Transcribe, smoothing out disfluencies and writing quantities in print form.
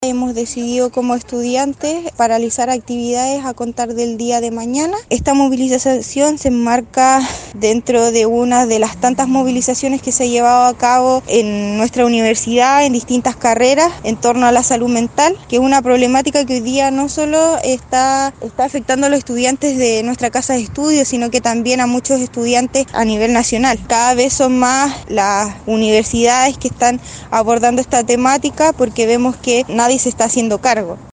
Hemos decidido como estudiantes paralizar actividades a contar del día de mañana. Esta movilización se enmarca dentro de una de las tantas movilizaciones que se ha llevado a cabo en nuestra universidad en distintas carreras en torno a la salud mental, que es una problemática que hoy día no solo está afectando a los estudiantes de nuestra casa de estudios, sino que también a muchos estudiantes a nivel nacional. Cada vez son más las universidades que están abordando esta temática porque vemos que nadie se está haciendo cargo.